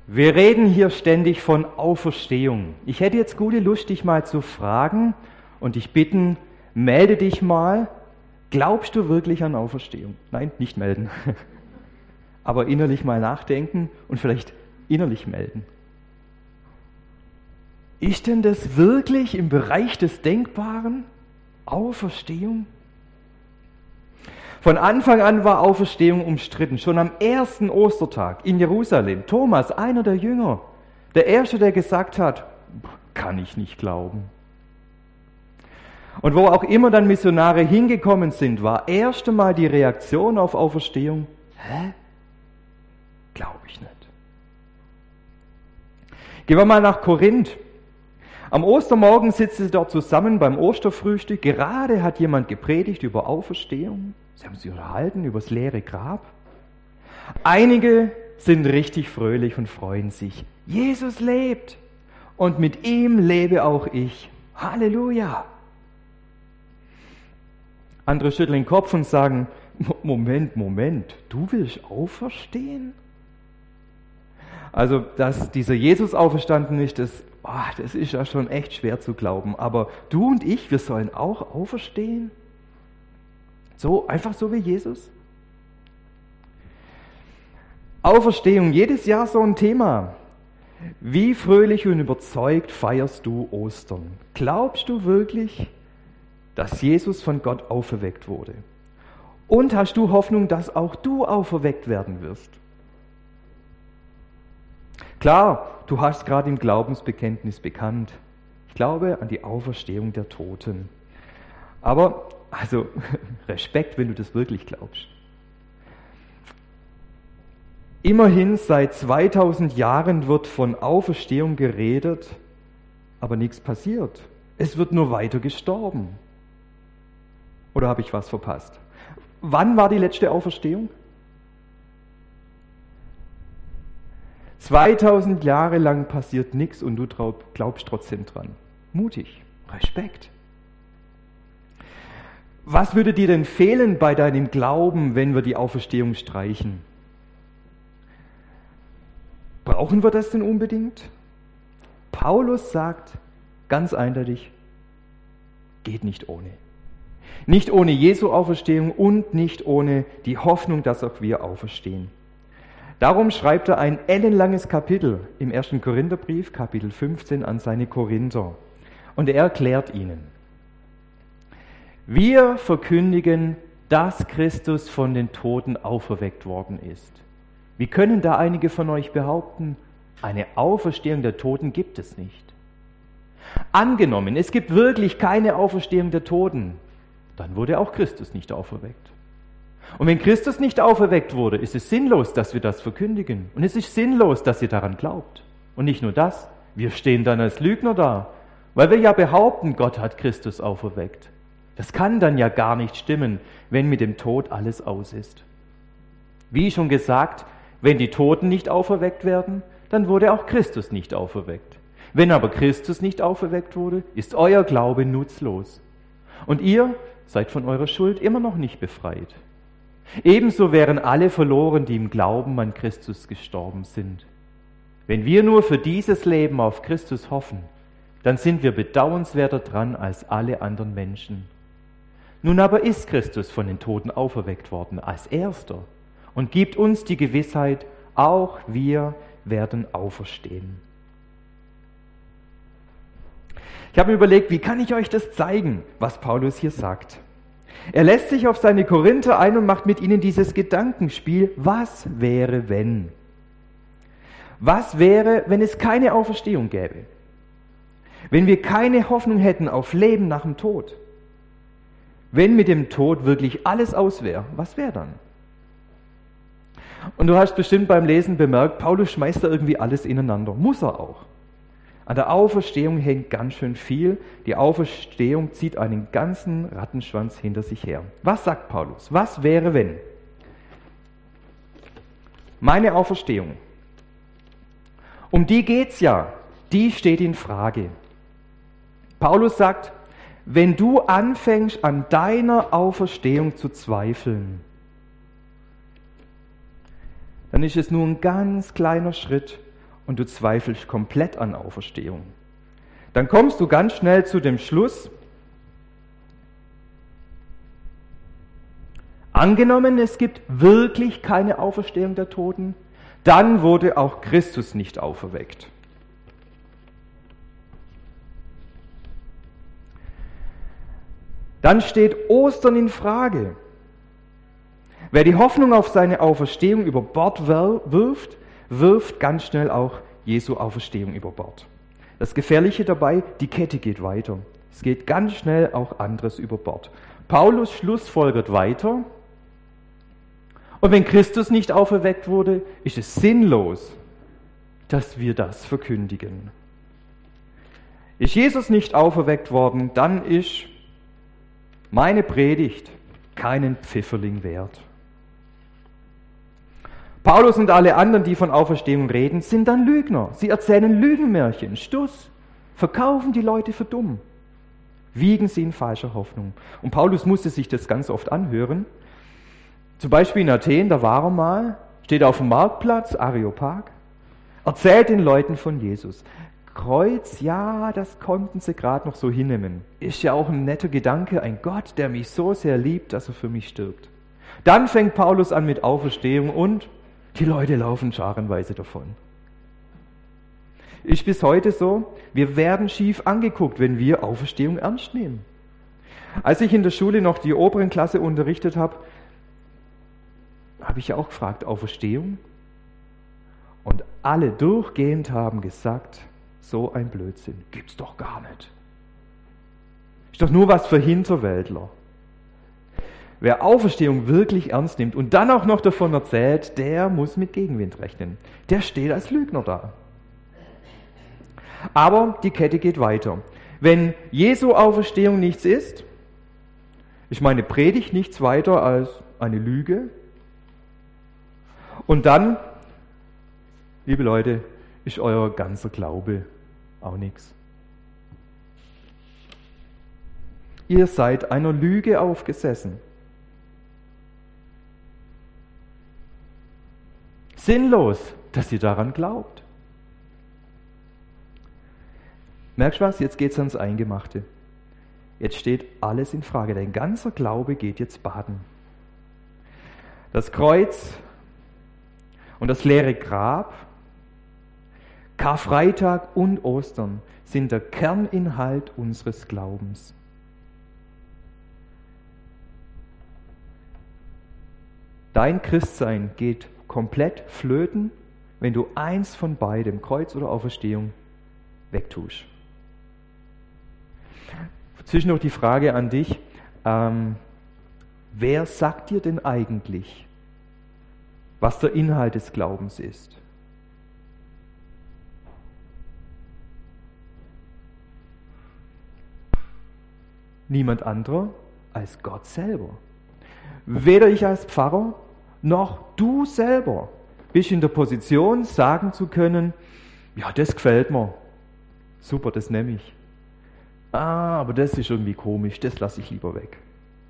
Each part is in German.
Wir reden hier ständig von Auferstehung. Ich hätte jetzt gute Lust, dich mal zu fragen und dich bitten, melde dich mal. Glaubst du wirklich an Auferstehung? Nein, nicht melden. Aber innerlich mal nachdenken und vielleicht innerlich melden. Ist denn das wirklich im Bereich des Denkbaren? Auferstehung? Von Anfang an war Auferstehung umstritten. Schon am ersten Ostertag in Jerusalem. Thomas, einer der Jünger, der Erste, der gesagt hat, kann ich nicht glauben. Und wo auch immer dann Missionare hingekommen sind, war erst einmal die Reaktion auf Auferstehung, glaube ich nicht. Gehen wir mal nach Korinth. Am Ostermorgen sitzen sie dort zusammen beim Osterfrühstück. Gerade hat jemand gepredigt über Auferstehung. Sie haben sich unterhalten über das leere Grab. Einige sind richtig fröhlich und freuen sich. Jesus lebt und mit ihm lebe auch ich. Halleluja! Andere schütteln den Kopf und sagen, Moment, du willst auferstehen? Also, dass dieser Jesus auferstanden ist, das ist ja schon echt schwer zu glauben. Aber du und ich, wir sollen auch auferstehen? So, einfach so wie Jesus? Auferstehung, jedes Jahr so ein Thema. Wie fröhlich und überzeugt feierst du Ostern? Glaubst du wirklich, dass Jesus von Gott auferweckt wurde? Und hast du Hoffnung, dass auch du auferweckt werden wirst? Klar, du hast gerade im Glaubensbekenntnis bekannt. Ich glaube an die Auferstehung der Toten. Aber, Respekt, wenn du das wirklich glaubst. Immerhin seit 2000 Jahren wird von Auferstehung geredet, aber nichts passiert. Es wird nur weiter gestorben. Oder habe ich was verpasst? Wann war die letzte Auferstehung? 2000 Jahre lang passiert nichts und du glaubst trotzdem dran. Mutig, Respekt. Was würde dir denn fehlen bei deinem Glauben, wenn wir die Auferstehung streichen? Brauchen wir das denn unbedingt? Paulus sagt ganz eindeutig, geht nicht ohne. Nicht ohne Jesu Auferstehung und nicht ohne die Hoffnung, dass auch wir auferstehen. Darum schreibt er ein ellenlanges Kapitel im 1. Korintherbrief, Kapitel 15, an seine Korinther. Und er erklärt ihnen, wir verkündigen, dass Christus von den Toten auferweckt worden ist. Wie können da einige von euch behaupten, eine Auferstehung der Toten gibt es nicht? Angenommen, es gibt wirklich keine Auferstehung der Toten, dann wurde auch Christus nicht auferweckt. Und wenn Christus nicht auferweckt wurde, ist es sinnlos, dass wir das verkündigen. Und es ist sinnlos, dass ihr daran glaubt. Und nicht nur das, wir stehen dann als Lügner da, weil wir ja behaupten, Gott hat Christus auferweckt. Das kann dann ja gar nicht stimmen, wenn mit dem Tod alles aus ist. Wie schon gesagt, wenn die Toten nicht auferweckt werden, dann wurde auch Christus nicht auferweckt. Wenn aber Christus nicht auferweckt wurde, ist euer Glaube nutzlos. Und ihr seid von eurer Schuld immer noch nicht befreit. Ebenso wären alle verloren, die im Glauben an Christus gestorben sind. Wenn wir nur für dieses Leben auf Christus hoffen, dann sind wir bedauernswerter dran als alle anderen Menschen. Nun aber ist Christus von den Toten auferweckt worden als Erster und gibt uns die Gewissheit, auch wir werden auferstehen. Ich habe mir überlegt, wie kann ich euch das zeigen, was Paulus hier sagt? Er lässt sich auf seine Korinther ein und macht mit ihnen dieses Gedankenspiel, was wäre, wenn? Was wäre, wenn es keine Auferstehung gäbe? Wenn wir keine Hoffnung hätten auf Leben nach dem Tod? Wenn mit dem Tod wirklich alles aus wäre, was wäre dann? Und du hast bestimmt beim Lesen bemerkt, Paulus schmeißt da irgendwie alles ineinander. Muss er auch. An der Auferstehung hängt ganz schön viel. Die Auferstehung zieht einen ganzen Rattenschwanz hinter sich her. Was sagt Paulus? Was wäre, wenn? Meine Auferstehung. Um die geht's ja. Die steht in Frage. Paulus sagt, wenn du anfängst, an deiner Auferstehung zu zweifeln, dann ist es nur ein ganz kleiner Schritt und du zweifelst komplett an Auferstehung, dann kommst du ganz schnell zu dem Schluss, angenommen, es gibt wirklich keine Auferstehung der Toten, dann wurde auch Christus nicht auferweckt. Dann steht Ostern in Frage. Wer die Hoffnung auf seine Auferstehung über Bord wirft, wirft ganz schnell auch Jesu Auferstehung über Bord. Das Gefährliche dabei, die Kette geht weiter. Es geht ganz schnell auch anderes über Bord. Paulus schlussfolgert weiter, und wenn Christus nicht auferweckt wurde, ist es sinnlos, dass wir das verkündigen. Ist Jesus nicht auferweckt worden, dann ist meine Predigt keinen Pfifferling wert. Paulus und alle anderen, die von Auferstehung reden, sind dann Lügner. Sie erzählen Lügenmärchen, Stuss, verkaufen die Leute für dumm, wiegen sie in falscher Hoffnung. Und Paulus musste sich das ganz oft anhören. Zum Beispiel in Athen, da war er mal, steht auf dem Marktplatz, Areopag, erzählt den Leuten von Jesus. Kreuz, ja, das konnten sie gerade noch so hinnehmen. Ist ja auch ein netter Gedanke, ein Gott, der mich so sehr liebt, dass er für mich stirbt. Dann fängt Paulus an mit Auferstehung und die Leute laufen scharenweise davon. Ist bis heute so, wir werden schief angeguckt, wenn wir Auferstehung ernst nehmen. Als ich in der Schule noch die oberen Klasse unterrichtet habe, habe ich ja auch gefragt, Auferstehung? Und alle durchgehend haben gesagt, so ein Blödsinn, gibt's doch gar nicht. Ist doch nur was für Hinterwäldler. Wer Auferstehung wirklich ernst nimmt und dann auch noch davon erzählt, der muss mit Gegenwind rechnen. Der steht als Lügner da. Aber die Kette geht weiter. Wenn Jesu Auferstehung nichts ist meine Predigt nichts weiter als eine Lüge. Und dann, liebe Leute, ist euer ganzer Glaube auch nichts. Ihr seid einer Lüge aufgesessen. Sinnlos, dass ihr daran glaubt. Merkst du was? Jetzt geht es ans Eingemachte. Jetzt steht alles in Frage. Dein ganzer Glaube geht jetzt baden. Das Kreuz und das leere Grab, Karfreitag und Ostern sind der Kerninhalt unseres Glaubens. Dein Christsein geht komplett flöten, wenn du eins von beidem, Kreuz oder Auferstehung, wegtust. Zwischendurch die Frage an dich, wer sagt dir denn eigentlich, was der Inhalt des Glaubens ist? Niemand anderer als Gott selber. Weder ich als Pfarrer, noch du selber bist in der Position, sagen zu können, ja, das gefällt mir. Super, das nehme ich. Aber das ist irgendwie komisch, das lasse ich lieber weg.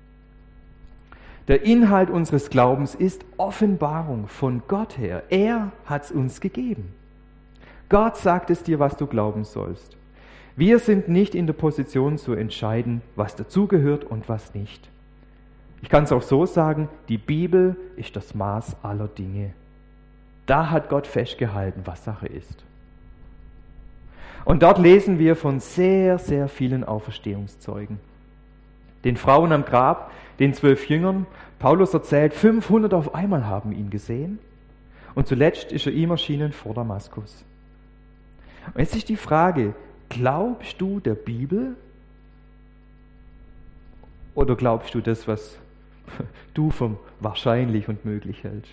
Der Inhalt unseres Glaubens ist Offenbarung von Gott her. Er hat es uns gegeben. Gott sagt es dir, was du glauben sollst. Wir sind nicht in der Position zu entscheiden, was dazugehört und was nicht. Ich kann es auch so sagen, die Bibel ist das Maß aller Dinge. Da hat Gott festgehalten, was Sache ist. Und dort lesen wir von sehr, sehr vielen Auferstehungszeugen. Den Frauen am Grab, den 12 Jüngern. Paulus erzählt, 500 auf einmal haben ihn gesehen. Und zuletzt ist er ihm erschienen vor Damaskus. Und jetzt ist die Frage, glaubst du der Bibel? Oder glaubst du das, was du für wahrscheinlich und möglich hältst?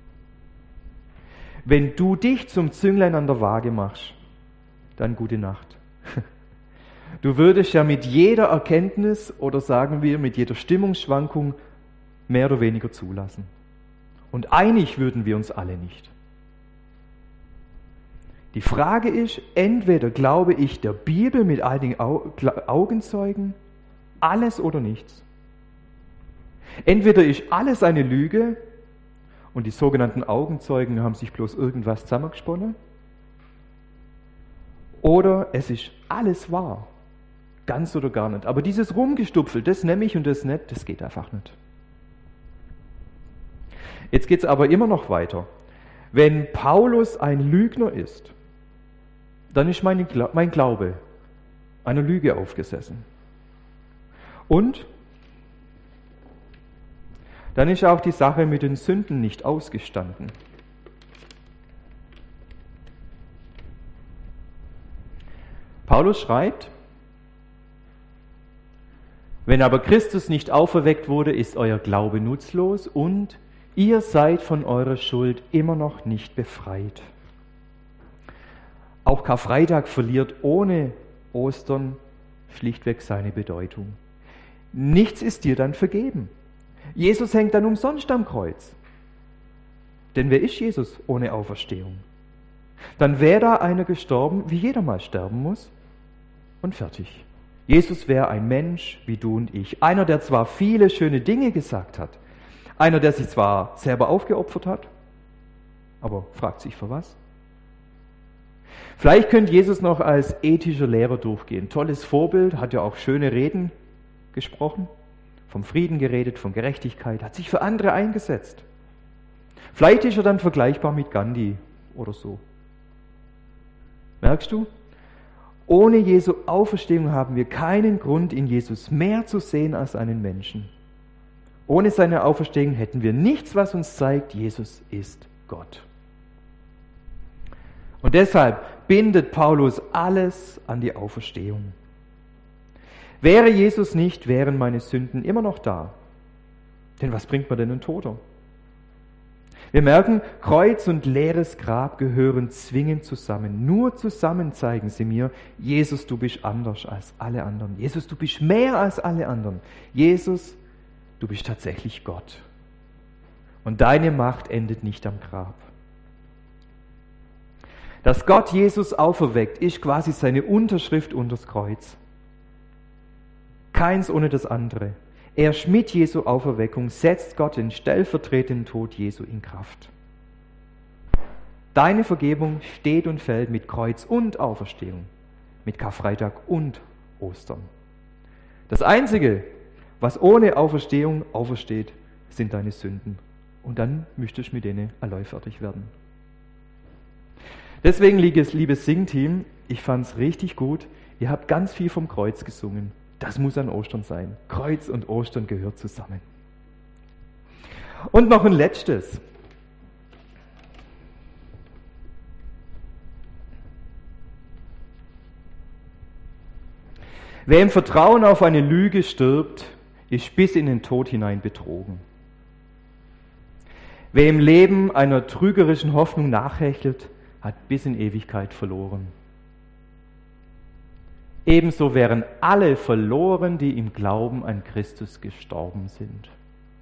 Wenn du dich zum Zünglein an der Waage machst, dann gute Nacht. Du würdest ja mit jeder Erkenntnis oder sagen wir mit jeder Stimmungsschwankung mehr oder weniger zulassen. Und einig würden wir uns alle nicht. Die Frage ist, entweder glaube ich der Bibel mit all den Augenzeugen, alles oder nichts. Entweder ist alles eine Lüge und die sogenannten Augenzeugen haben sich bloß irgendwas zusammengesponnen, Oder es ist alles wahr. Ganz oder gar nicht. Aber dieses Rumgestupfel, das nehme ich und das nicht, das geht einfach nicht. Jetzt geht es aber immer noch weiter. Wenn Paulus ein Lügner ist, dann ist mein Glaube einer Lüge aufgesessen. Und dann ist auch die Sache mit den Sünden nicht ausgestanden. Paulus schreibt, wenn aber Christus nicht auferweckt wurde, ist euer Glaube nutzlos und ihr seid von eurer Schuld immer noch nicht befreit. Auch Karfreitag verliert ohne Ostern schlichtweg seine Bedeutung. Nichts ist dir dann vergeben. Jesus hängt dann umsonst am Kreuz. Denn wer ist Jesus ohne Auferstehung? Dann wäre da einer gestorben, wie jeder mal sterben muss, und fertig. Jesus wäre ein Mensch wie du und ich. Einer, der zwar viele schöne Dinge gesagt hat, einer, der sich zwar selber aufgeopfert hat, aber fragt sich für was? Vielleicht könnte Jesus noch als ethischer Lehrer durchgehen. Tolles Vorbild, hat ja auch schöne Reden gesprochen, vom Frieden geredet, von Gerechtigkeit, hat sich für andere eingesetzt. Vielleicht ist er dann vergleichbar mit Gandhi oder so. Merkst du? Ohne Jesu Auferstehung haben wir keinen Grund, in Jesus mehr zu sehen als einen Menschen. Ohne seine Auferstehung hätten wir nichts, was uns zeigt, Jesus ist Gott. Und deshalb bindet Paulus alles an die Auferstehung. Wäre Jesus nicht, wären meine Sünden immer noch da. Denn was bringt mir denn ein Toter? Wir merken, Kreuz und leeres Grab gehören zwingend zusammen. Nur zusammen zeigen sie mir, Jesus, du bist anders als alle anderen. Jesus, du bist mehr als alle anderen. Jesus, du bist tatsächlich Gott. Und deine Macht endet nicht am Grab. Dass Gott Jesus auferweckt, ist quasi seine Unterschrift unter das Kreuz. Keins ohne das andere. Erst mit Jesu Auferweckung setzt Gott den stellvertretenden Tod Jesu in Kraft. Deine Vergebung steht und fällt mit Kreuz und Auferstehung, mit Karfreitag und Ostern. Das Einzige, was ohne Auferstehung aufersteht, sind deine Sünden. Und dann müsstest du mit denen allein fertig werden. Deswegen, liebes Singteam, ich fand es richtig gut. Ihr habt ganz viel vom Kreuz gesungen. Das muss an Ostern sein. Kreuz und Ostern gehört zusammen. Und noch ein letztes. Wer im Vertrauen auf eine Lüge stirbt, ist bis in den Tod hinein betrogen. Wer im Leben einer trügerischen Hoffnung nachhechelt, hat bis in Ewigkeit verloren. Ebenso wären alle verloren, die im Glauben an Christus gestorben sind.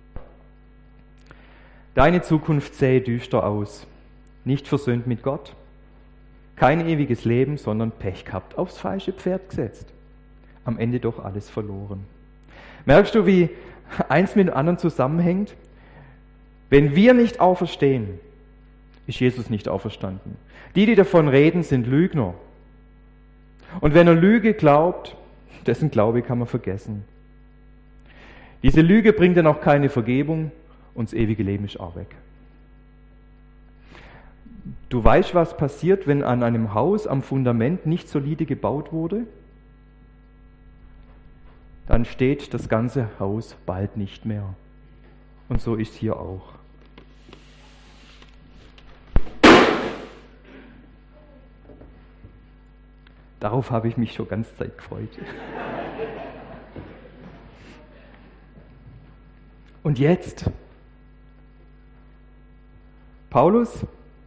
Deine Zukunft sähe düster aus. Nicht versöhnt mit Gott, kein ewiges Leben, sondern Pech gehabt, aufs falsche Pferd gesetzt. Am Ende doch alles verloren. Merkst du, wie eins mit dem anderen zusammenhängt? Wenn wir nicht auferstehen, ist Jesus nicht auferstanden. Die davon reden, sind Lügner. Und wenn er Lüge glaubt, dessen Glaube kann man vergessen. Diese Lüge bringt dann auch keine Vergebung und das ewige Leben ist auch weg. Du weißt, was passiert, wenn an einem Haus am Fundament nicht solide gebaut wurde? Dann steht das ganze Haus bald nicht mehr. Und so ist hier auch. Darauf habe ich mich schon ganz Zeit gefreut. Und jetzt? Paulus?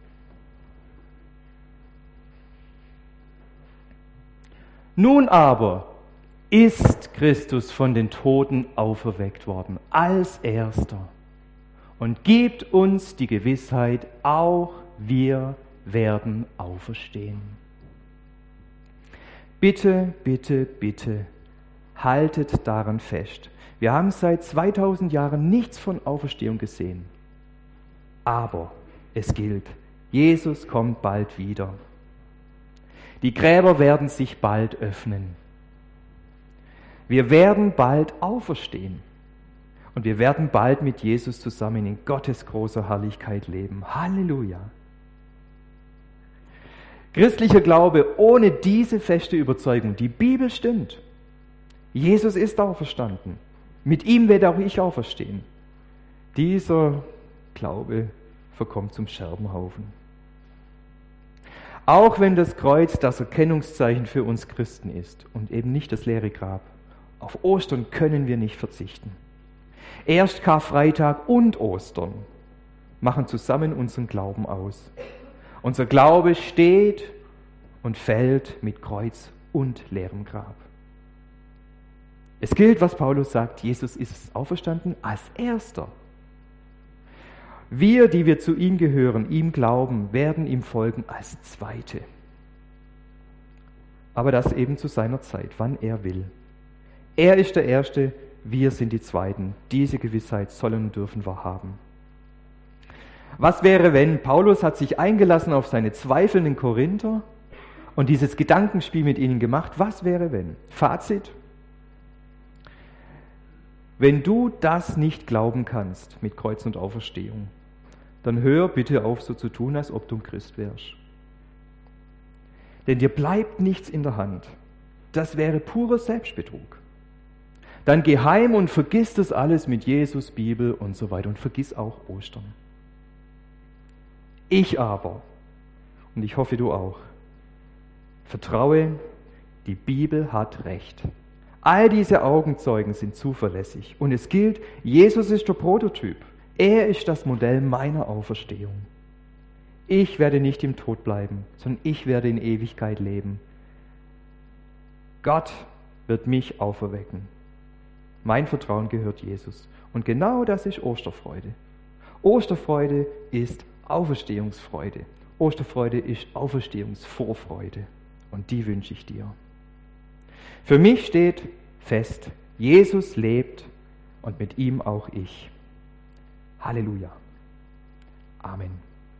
Nun aber ist Christus von den Toten auferweckt worden, als Erster, und gibt uns die Gewissheit, auch wir werden auferstehen. Bitte, bitte, bitte, haltet daran fest. Wir haben seit 2000 Jahren nichts von Auferstehung gesehen. Aber es gilt, Jesus kommt bald wieder. Die Gräber werden sich bald öffnen. Wir werden bald auferstehen. Und wir werden bald mit Jesus zusammen in Gottes großer Herrlichkeit leben. Halleluja! Christlicher Glaube ohne diese feste Überzeugung, die Bibel stimmt. Jesus ist auferstanden. Mit ihm werde auch ich auferstehen. Dieser Glaube verkommt zum Scherbenhaufen. Auch wenn das Kreuz das Erkennungszeichen für uns Christen ist und eben nicht das leere Grab, auf Ostern können wir nicht verzichten. Erst Karfreitag und Ostern machen zusammen unseren Glauben aus. Unser Glaube steht und fällt mit Kreuz und leerem Grab. Es gilt, was Paulus sagt, Jesus ist auferstanden als Erster. Wir, die wir zu ihm gehören, ihm glauben, werden ihm folgen als Zweite. Aber das eben zu seiner Zeit, wann er will. Er ist der Erste, wir sind die Zweiten. Diese Gewissheit sollen und dürfen wir haben. Was wäre, wenn Paulus hat sich eingelassen auf seine zweifelnden Korinther und dieses Gedankenspiel mit ihnen gemacht? Was wäre, wenn? Fazit: Wenn du das nicht glauben kannst mit Kreuz und Auferstehung, dann hör bitte auf, so zu tun, als ob du ein Christ wärst. Denn dir bleibt nichts in der Hand. Das wäre purer Selbstbetrug. Dann geh heim und vergiss das alles mit Jesus, Bibel und so weiter und vergiss auch Ostern. Ich aber, und ich hoffe du auch, vertraue, die Bibel hat recht. All diese Augenzeugen sind zuverlässig und es gilt, Jesus ist der Prototyp. Er ist das Modell meiner Auferstehung. Ich werde nicht im Tod bleiben, sondern ich werde in Ewigkeit leben. Gott wird mich auferwecken. Mein Vertrauen gehört Jesus. Und genau das ist Osterfreude. Osterfreude ist Auferstehungsfreude. Osterfreude ist Auferstehungsvorfreude. Und die wünsche ich dir. Für mich steht fest, Jesus lebt und mit ihm auch ich. Halleluja. Amen.